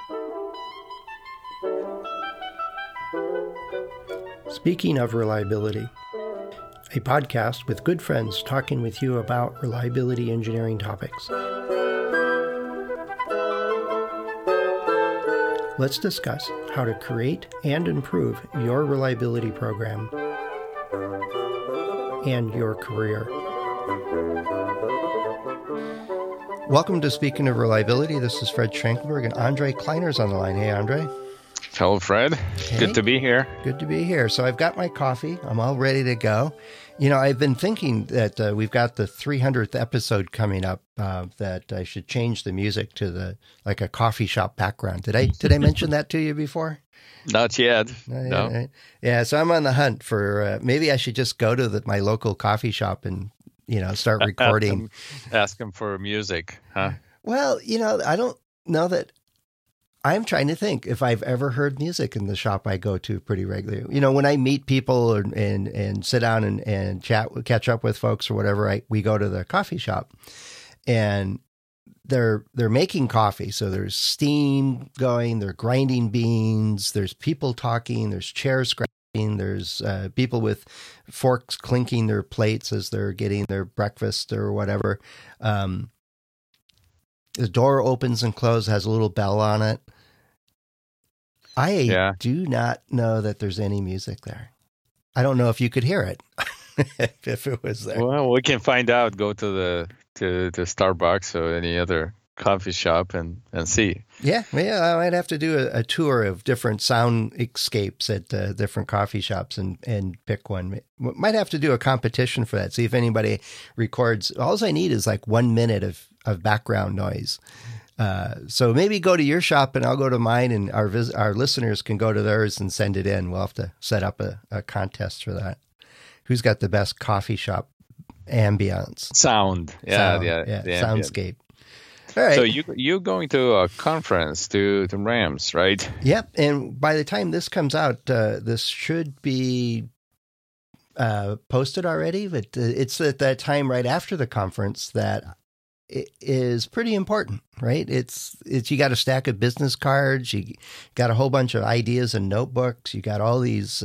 Speaking of reliability, a podcast with good friends talking with you about reliability engineering topics. Let's discuss how to create and improve your reliability program and your career. Welcome to Speaking of Reliability. This is Fred Schrankenberg, and Andre Kleiner's on the line. Hey, Andre. Hello, Fred. Hey. Good to be here. Good to be here. So I've got my coffee. I'm all ready to go. You know, I've been thinking that we've got the 300th episode coming up, that I should change the music to like a coffee shop background. Did I mention that to you before? Not yet. No. Yeah, so I'm on the hunt for, maybe I should just go to my local coffee shop and, start recording. Ask them for music, huh? Well, I don't know that. I'm trying to think if I've ever heard music in the shop I go to pretty regularly. When I meet people and sit down and catch up with folks or whatever, we go to the coffee shop, and they're making coffee. So there's steam going, they're grinding beans, there's people talking, there's chairs scratching, there's people with forks clinking their plates as they're getting their breakfast or whatever. The door opens and closes, has a little bell on it. I do not know that there's any music there. I don't know if you could hear it if it was there. Well, we can find out. Go to the Starbucks or any other coffee shop and see. Yeah, I might have to do a tour of different soundscapes at different coffee shops and pick one. Might have to do a competition for that. See if anybody records. All I need is like 1 minute of background noise. So maybe go to your shop and I'll go to mine, and our listeners can go to theirs and send it in. We'll have to set up a contest for that. Who's got the best coffee shop ambience? Sound. Yeah. Soundscape. All right. So you're going to a conference to Rams, right? Yep. And by the time this comes out, this should be posted already, but it's at that time right after the conference that it is pretty important, right? It's you got a stack of business cards, you got a whole bunch of ideas and notebooks, you got all these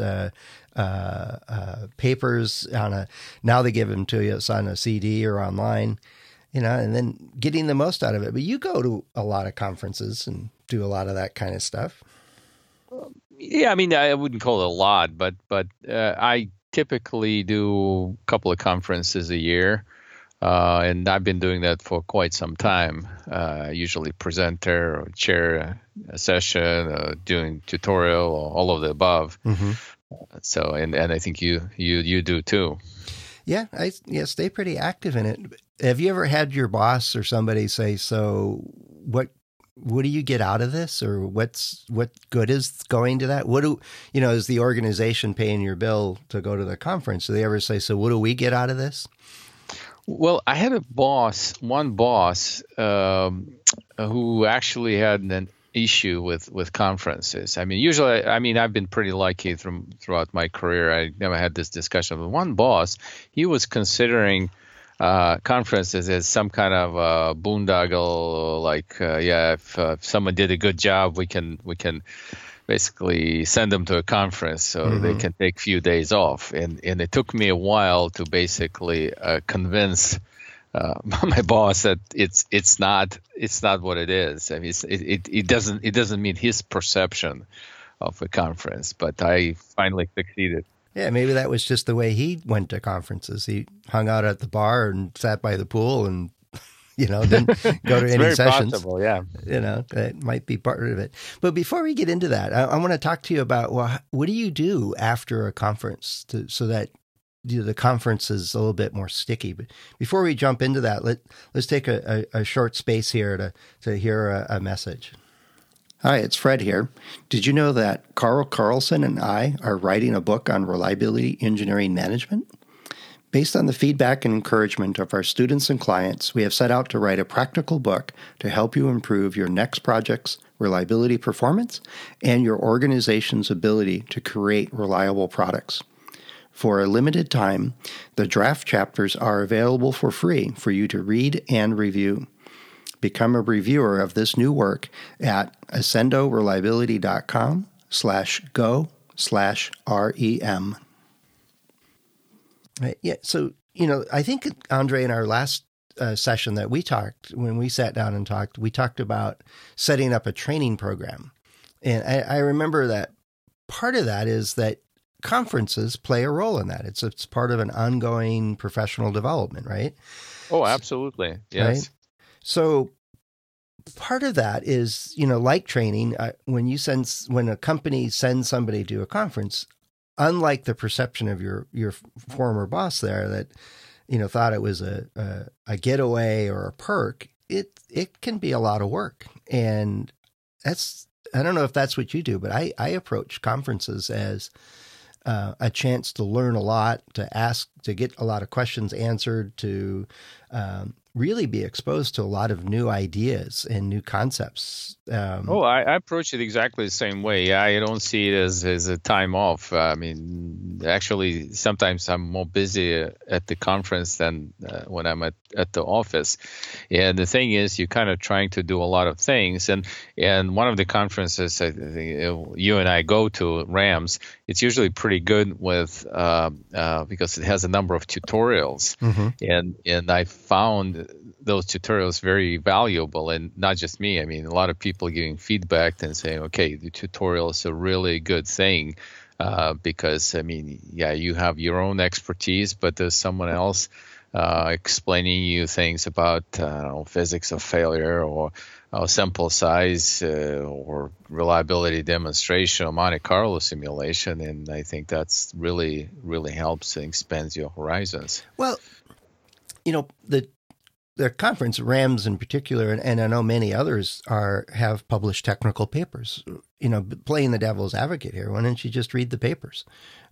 papers now they give them to you, it's on a CD or online, and then getting the most out of it. But you go to a lot of conferences and do a lot of that kind of stuff. Yeah, I mean, I wouldn't call it a lot, but I typically do a couple of conferences a year. And I've been doing that for quite some time. Usually presenter or chair a session, doing tutorial, or all of the above. Mm-hmm. So, and I think you do too. Yeah, I stay pretty active in it. Have you ever had your boss or somebody say, "So what do you get out of this?" Or what good is going to that? Is the organization paying your bill to go to the conference? Do they ever say, "So what do we get out of this?" Well, I had one boss who actually had an issue with conferences. I mean, I've been pretty lucky throughout my career. I never had this discussion. But one boss, he was considering conferences as some kind of boondoggle, like, if someone did a good job, we can basically send them to a conference so they can take a few days off. And it took me a while to basically convince my boss that it's not what it is. I mean, it doesn't meet his perception of a conference, but I finally succeeded. Yeah, maybe that was just the way he went to conferences. He hung out at the bar and sat by the pool and didn't go to any very sessions. Possible, yeah. That might be part of it. But before we get into that, I want to talk to you about, what do you do after a conference so that the conference is a little bit more sticky? But before we jump into that, let's take a short space here to hear a message. Hi, it's Fred here. Did you know that Carl Carlson and I are writing a book on reliability engineering management? Based on the feedback and encouragement of our students and clients, we have set out to write a practical book to help you improve your next project's reliability performance and your organization's ability to create reliable products. For a limited time, the draft chapters are available for free for you to read and review. become a reviewer of this new work at accendoreliability.com/go/REM. Yeah, so, I think, Andre, in our last session that we talked, when we sat down and talked, we talked about setting up a training program. And I remember that part of that is that conferences play a role in that. It's part of an ongoing professional development, right? Oh, absolutely. Yes. Right? So part of that is, like training, when a company sends somebody to a conference, unlike the perception of your former boss there that, thought it was a getaway or a perk, it can be a lot of work. And I don't know if that's what you do, but I approach conferences as a chance to learn a lot, to get a lot of questions answered, to really be exposed to a lot of new ideas and new concepts. I approach it exactly the same way. I don't see it as a time off. I mean, actually, sometimes I'm more busy at the conference than when I'm at the office. And the thing is, you're kind of trying to do a lot of things. And one of the conferences I think you and I go to, RAMS, it's usually pretty good with because it has a number of tutorials. Mm-hmm. And I found those tutorials very valuable, and not just me. I mean, a lot of people giving feedback and saying, okay, the tutorial is a really good thing because, I mean, yeah, you have your own expertise, but there's someone else explaining you things about physics of failure or sample size or reliability demonstration or Monte Carlo simulation. And I think that's really, really helps and expands your horizons. Well, the conference, RAMS in particular, and I know many others have published technical papers. Playing the devil's advocate here, why don't you just read the papers?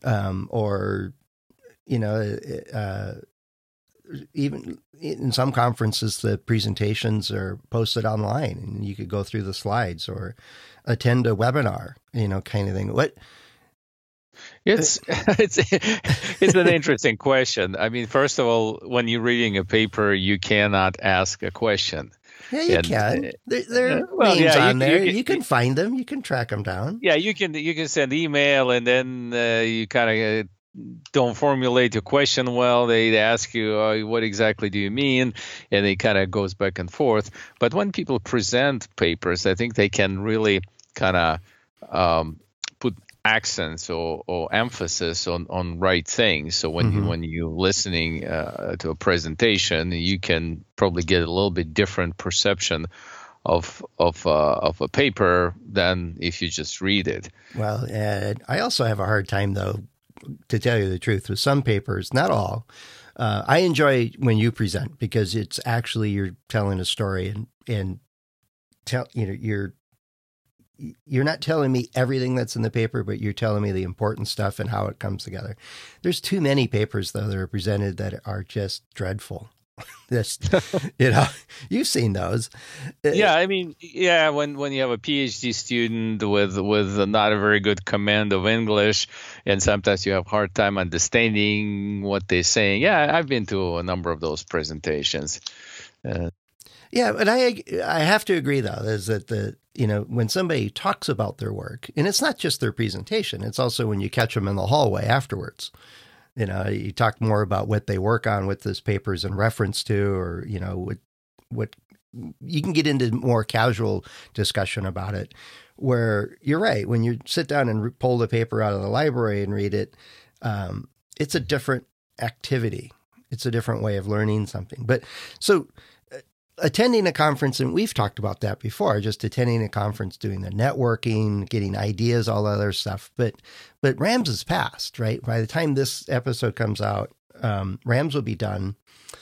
Even in some conferences, the presentations are posted online, and you could go through the slides or attend a webinar, kind of thing. It's an interesting question. I mean, first of all, when you're reading a paper, you cannot ask a question. Yeah, you can. There are names on there. You can find them. You can track them down. Yeah, you can send email, and then you kind of don't formulate your question well. They ask you, what exactly do you mean? And it kind of goes back and forth. But when people present papers, I think they can really kind of put accents or emphasis on right things. So when you're listening to a presentation, you can probably get a little bit different perception of a paper than if you just read it. Well, I also have a hard time, though, to tell you the truth, with some papers, not all. I enjoy when you present because it's actually you're telling a story and you're not telling me everything that's in the paper, but you're telling me the important stuff and how it comes together. There's too many papers, though, that are presented that are just dreadful. You've seen those. Yeah, I mean, yeah, when you have a PhD student with not a very good command of English, and sometimes you have hard time understanding what they're saying. Yeah, I've been to a number of those presentations. Yeah, but I have to agree, though, is that when somebody talks about their work, and it's not just their presentation, it's also when you catch them in the hallway afterwards. You talk more about what they work on, what this paper's in reference to, or, what you can get into more casual discussion about it, where you're right. When you sit down and pull the paper out of the library and read it, it's a different activity. It's a different way of learning something. But so attending a conference, and we've talked about that before, just attending a conference, doing the networking, getting ideas, all other stuff. But RAMS is past, right? By the time this episode comes out, RAMS will be done.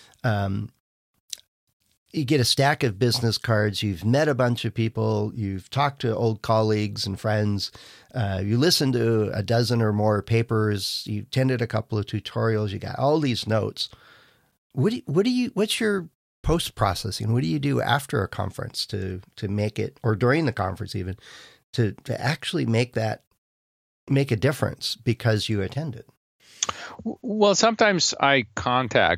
You get a stack of business cards. You've met a bunch of people. You've talked to old colleagues and friends. You listened to a dozen or more papers. You attended a couple of tutorials. You got all these notes. What's your post-processing? What do you do after a conference to make it, or during the conference even, to actually make a difference because you attended? Well, sometimes I contact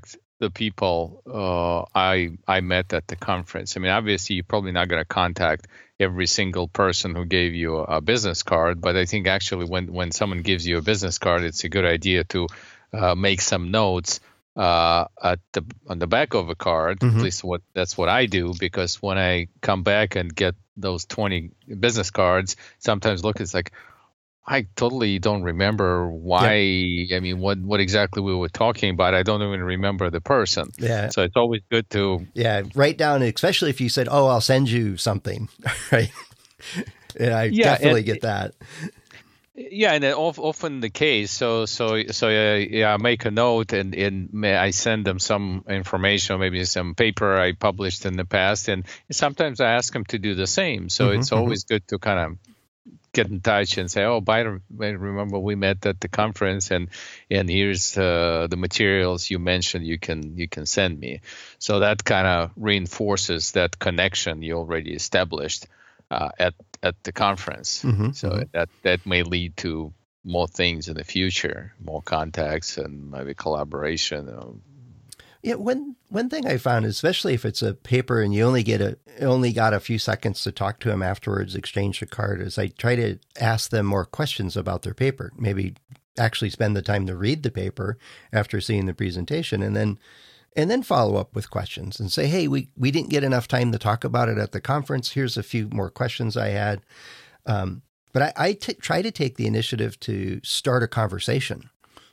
the people I met at the conference. I mean, obviously, you're probably not going to contact every single person who gave you a business card, but I think actually when someone gives you a business card, it's a good idea to make some notes on the back of a card. Mm-hmm. At least that's what I do, because when I come back and get those 20 business cards, sometimes it's like, I totally don't remember why. Yeah. I mean, what exactly we were talking about. I don't even remember the person. Yeah. So it's always good to write down, especially if you said, "Oh, I'll send you something," right? And I definitely get that. Yeah, and often the case. So I make a note and I send them some information, or maybe some paper I published in the past, and sometimes I ask them to do the same. So it's always good to kind of get in touch and say, "Oh, by the way, remember we met at the conference, and here's the materials you mentioned. You can send me." So that kind of reinforces that connection you already established at the conference. So that may lead to more things in the future, more contacts and maybe collaboration. Yeah, one thing I found, especially if it's a paper and you only got a few seconds to talk to them afterwards, exchange the card, is I try to ask them more questions about their paper. Maybe actually spend the time to read the paper after seeing the presentation, and then follow up with questions and say, "Hey, we didn't get enough time to talk about it at the conference. Here's a few more questions I had." But I try to take the initiative to start a conversation,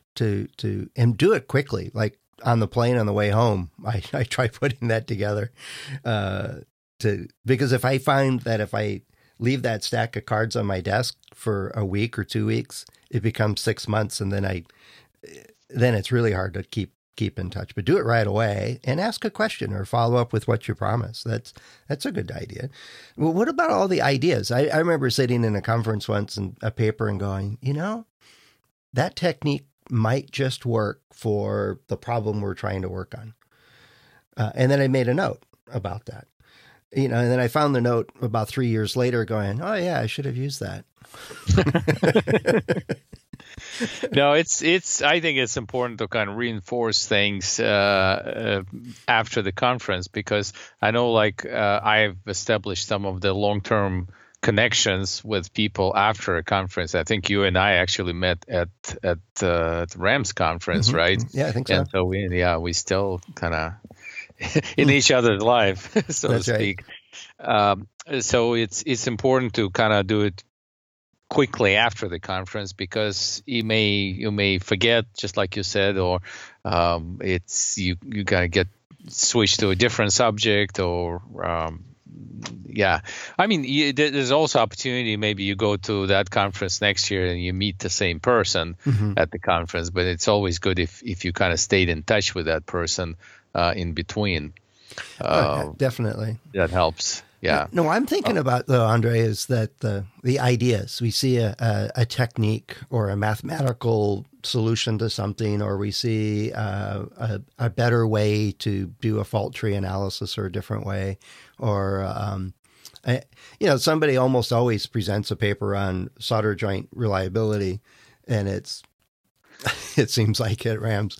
and do it quickly, like. On the plane on the way home, I try putting that together because if I find that if I leave that stack of cards on my desk for a week or 2 weeks, it becomes 6 months, and then it's really hard to keep in touch. But do it right away and ask a question or follow up with what you promised. That's a good idea. Well, what about all the ideas? I remember sitting in a conference once and a paper and going, that technique might just work for the problem we're trying to work on. And then I made a note about that, and then I found the note about 3 years later going, "Oh yeah, I should have used that." No, I think it's important to kind of reinforce things after the conference, because I know I've established some of the long-term connections with people after a conference. I think you and I actually met at the RAMS conference, right? Yeah, I think so. And so we still kind of in each other's life, so That's to speak. Right. So it's important to kind of do it quickly after the conference, because you may forget, just like you said, or you gotta get switched to a different subject, or I mean, there's also opportunity. Maybe you go to that conference next year and you meet the same person at the conference. But it's always good if you kind of stayed in touch with that person in between. Definitely, that helps. Yeah. No, I'm thinking about, though, Andre, is that the ideas. We see a technique or a mathematical solution to something, or we see a better way to do a fault tree analysis, or a different way, or somebody almost always presents a paper on solder joint reliability, and it seems like at RAMS,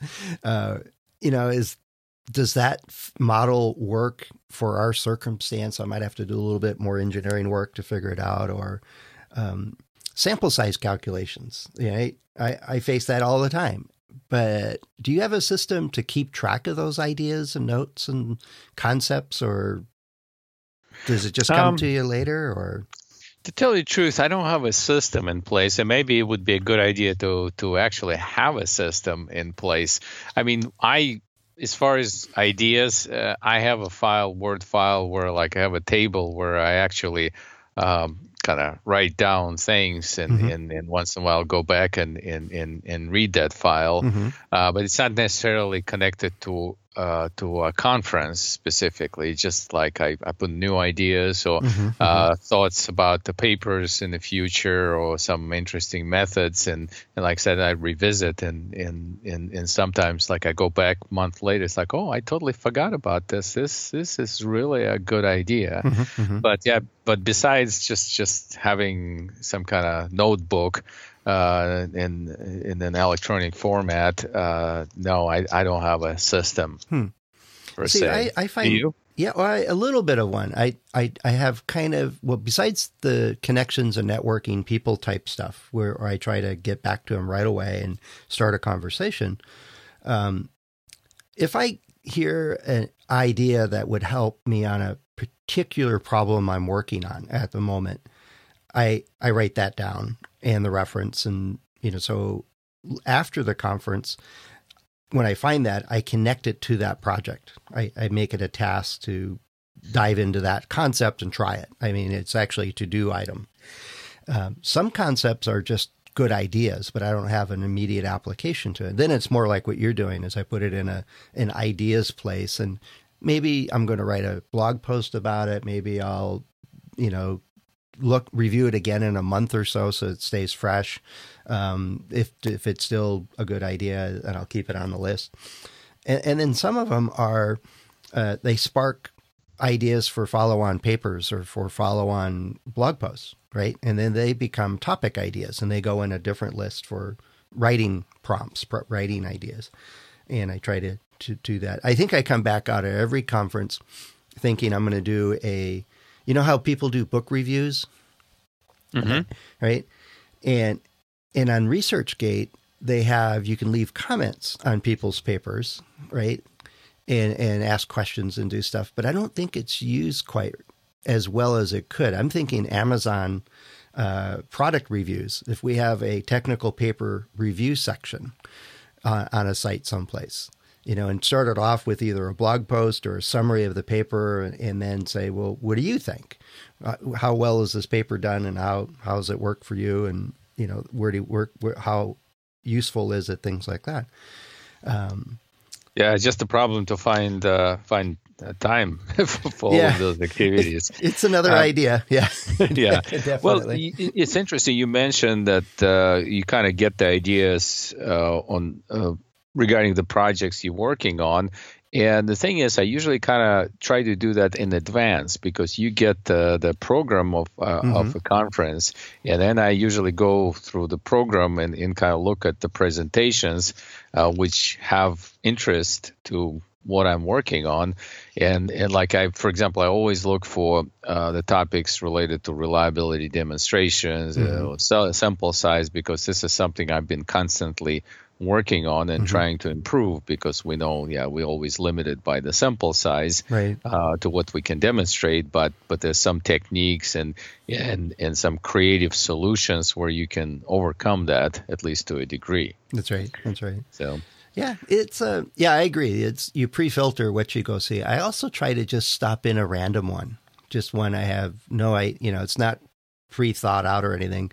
does that model work for our circumstance? I might have to do a little bit more engineering work to figure it out, or sample size calculations. I face that all the time. But do you have a system to keep track of those ideas and notes and concepts, or does it just come to you later? Or to tell you the truth, I don't have a system in place, and maybe it would be a good idea to actually have a system in place. I mean, as far as ideas, I have a Word file where I have a table where I actually kind of write down things and once in a while go back and read that file. But it's not necessarily connected to a conference specifically. Just like I put new ideas or thoughts about the papers in the future, or some interesting methods, and like I said, I revisit and sometimes I go back a month later, it's like, oh, I totally forgot about this. This is really a good idea. But besides just having some kind of notebook, in an electronic format. No, I don't have a system per See, se. I find, Do you? yeah, well, a little bit of one. I have kind of, well, besides the connections and networking people type stuff where I try to get back to them right away and start a conversation. If I hear an idea that would help me on a particular problem I'm working on at the moment, I write that down and the reference. And, so after the conference, when I find that, I connect it to that project. I make it a task to dive into that concept and try it. I mean, it's actually a to-do item. Some concepts are just good ideas, but I don't have an immediate application to it. Then it's more like what you're doing is I put it in an ideas place, and maybe I'm going to write a blog post about it. Maybe I'll, review it again in a month or so it stays fresh. If it's still a good idea, then I'll keep it on the list. And then some of them are, they spark ideas for follow-on papers or for follow-on blog posts, right? And then they become topic ideas and they go in a different list for writing prompts, writing ideas. And I try to do that. I think I come back out of every conference thinking I'm going to do you know how people do book reviews? Mm-hmm. Right? And on ResearchGate, you can leave comments on people's papers, right? And ask questions and do stuff. But I don't think it's used quite as well as it could. I'm thinking Amazon product reviews. If we have a technical paper review section on a site someplace, and start it off with either a blog post or a summary of the paper and then say, well, what do you think? How well is this paper done and how does it work for you? And, where do you work? How useful is it? Things like that. Yeah, it's just a problem to find time for all of those activities. It's another idea. Yeah. Yeah. Definitely. Well, it's interesting. You mentioned that you kind of get the ideas regarding the projects you're working on. And the thing is, I usually kind of try to do that in advance because you get the program of a conference, and then I usually go through the program and kind of look at the presentations, which have interest to what I'm working on. And like for example, I always look for the topics related to reliability demonstrations, sample size, because this is something I've been constantly working on and trying to improve, because we know, we're always limited by the sample size, right, to what we can demonstrate. But there's some techniques and some creative solutions where you can overcome that, at least to a degree. That's right. So. Yeah, it's I agree. You pre-filter what you go see. I also try to just stop in a random one, just one I have it's not pre-thought out or anything.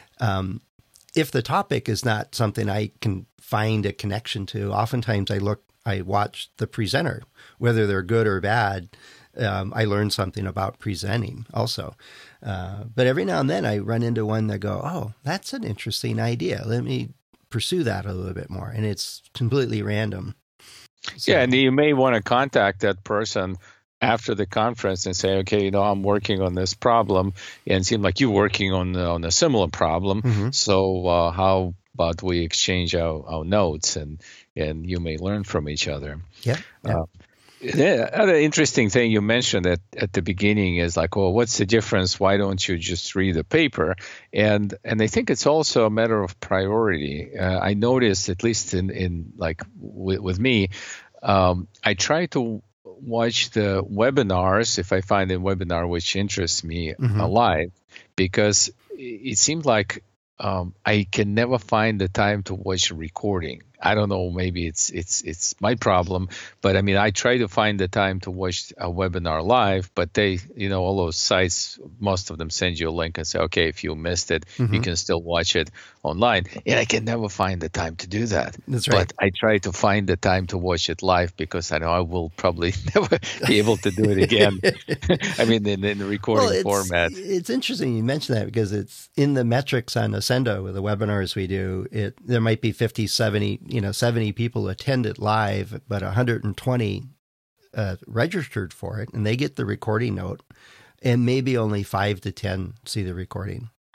If the topic is not something I can find a connection to, oftentimes I watch the presenter, whether they're good or bad. I learn something about presenting also. But every now and then I run into one that go, oh, that's an interesting idea. Let me pursue that a little bit more. And it's completely random. So, and you may want to contact that person after the conference and say, okay, I'm working on this problem, and it seemed like you're working on a similar problem. So how about we exchange our notes, and you may learn from each other. Yeah. The other interesting thing you mentioned at the beginning is like, well, what's the difference? Why don't you just read the paper? And I think it's also a matter of priority. I noticed, at least in like with me, I try to watch the webinars if I find a webinar which interests me live, because it seems like I can never find the time to watch a recording. I don't know, maybe it's my problem, but I mean, I try to find the time to watch a webinar live, but they, all those sites, most of them send you a link and say, okay, if you missed it, you can still watch it online. And I can never find the time to do that. That's right. But I try to find the time to watch it live, because I know I will probably never be able to do it again. I mean, in the recording format. It's interesting you mentioned that, because it's in the metrics on Ascendo with the webinars we do. There might be 50, 70, 70 people attend it live, but 120 registered for it, and they get the recording note, and maybe only 5 to 10 see the recording.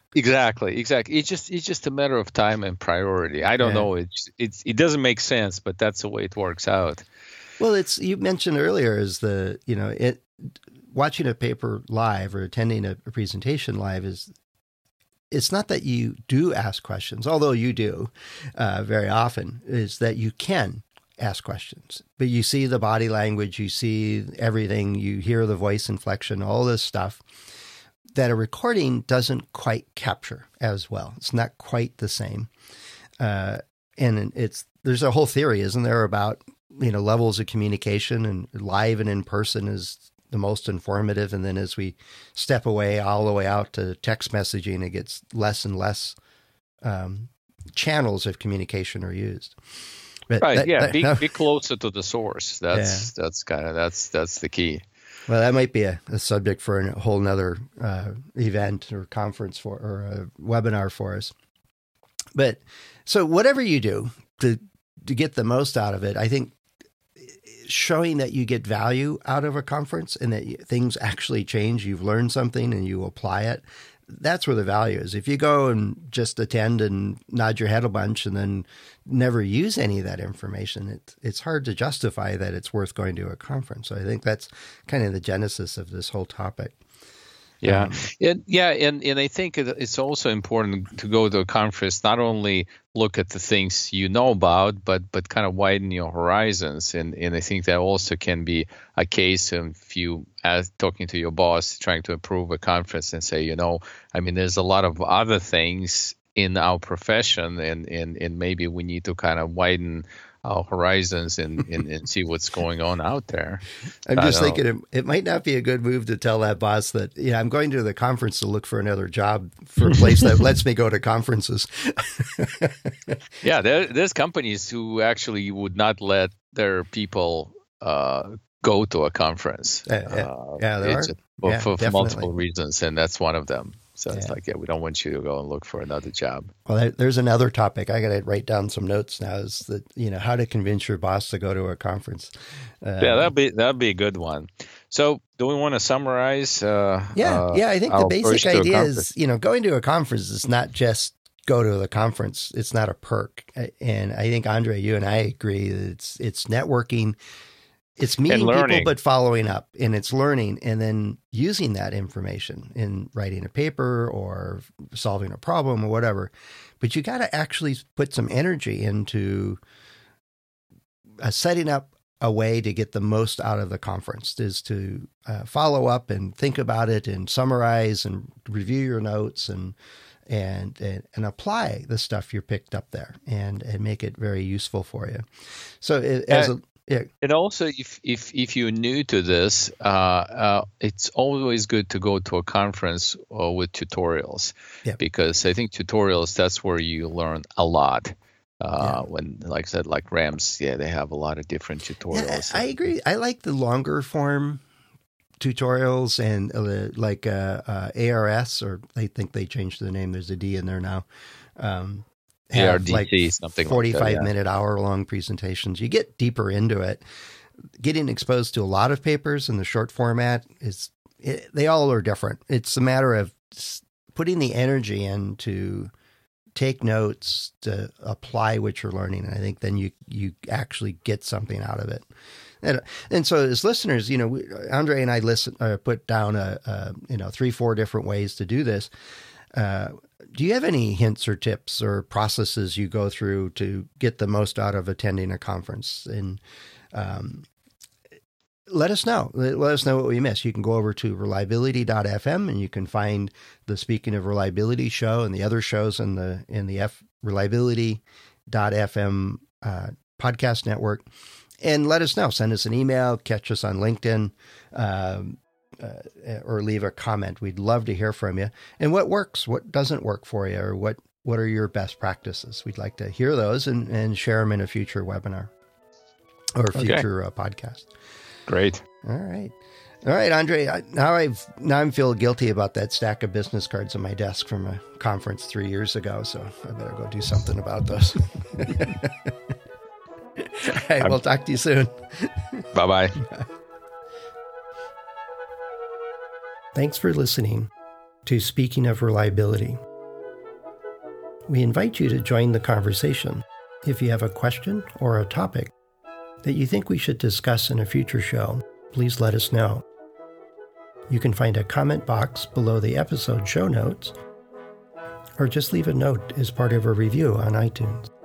Exactly. It's just a matter of time and priority. I don't know. It doesn't make sense, but that's the way it works out. Well, you mentioned earlier is watching a paper live or attending a presentation live it's not that you do ask questions, although you do very often, is that you can ask questions. But you see the body language, you see everything, you hear the voice inflection, all this stuff that a recording doesn't quite capture as well. It's not quite the same. And there's a whole theory, isn't there, about levels of communication, and live and in person is the most informative. And then as we step away all the way out to text messaging, it gets less and less channels of communication are used. But right. Be closer to the source. That's the key. Well, that might be a subject for a whole nother event or conference or a webinar for us. But so whatever you do to get the most out of it, I think showing that you get value out of a conference and that things actually change, you've learned something and you apply it, that's where the value is. If you go and just attend and nod your head a bunch and then never use any of that information, it's hard to justify that it's worth going to a conference. So I think that's kind of the genesis of this whole topic. Yeah. And I think it's also important to go to a conference, not only look at the things you know about, but kind of widen your horizons. And I think that also can be a case if you, as talking to your boss, trying to improve a conference and say, there's a lot of other things in our profession and maybe we need to kind of widen our horizons and see what's going on out there. I'm just thinking it might not be a good move to tell that boss that, I'm going to the conference to look for another job for a place that lets me go to conferences. Yeah, there's companies who actually would not let their people go to a conference. There are. For multiple reasons, and that's one of them. So it's like, we don't want you to go and look for another job. Well, there's another topic. I got to write down some notes now. Is that how to convince your boss to go to a conference? That'd be a good one. So, do we want to summarize? I think the basic idea is, going to a conference is not just go to the conference. It's not a perk. And I think, Andre, you and I agree that it's networking. It's meeting people, but following up, and it's learning and then using that information in writing a paper or solving a problem or whatever. But you got to actually put some energy into setting up a way to get the most out of the conference, is to follow up and think about it and summarize and review your notes and apply the stuff you picked up there and make it very useful for you. So and also, if you're new to this, it's always good to go to a conference with tutorials, because I think tutorials, that's where you learn a lot. When, like I said, like RAMS, they have a lot of different tutorials. I agree. I like the longer form tutorials and ARS, or I think they changed the name. There's a D in there now. ARDC, like something 45-minute, hour-long presentations. You get deeper into it. Getting exposed to a lot of papers in the short format they all are different. It's a matter of putting the energy in to take notes, to apply what you're learning. And I think then you actually get something out of it. And so as listeners, Andre and I put down 3-4 different ways to do this. Do you have any hints or tips or processes you go through to get the most out of attending a conference? And let us know. Let us know what we missed. You can go over to reliability.fm and you can find the Speaking of Reliability show and the other shows in the reliability.fm podcast network. And let us know. Send us an email, catch us on LinkedIn, or leave a comment. We'd love to hear from you. And what works, what doesn't work for you, or what are your best practices? We'd like to hear those and share them in a future webinar or future podcast. Great. All right, Andre. Now I'm feeling guilty about that stack of business cards on my desk from a conference 3 years ago. So I better go do something about those. All right, we'll talk to you soon. Bye-bye. Thanks for listening to Speaking of Reliability. We invite you to join the conversation. If you have a question or a topic that you think we should discuss in a future show, please let us know. You can find a comment box below the episode show notes, or just leave a note as part of a review on iTunes.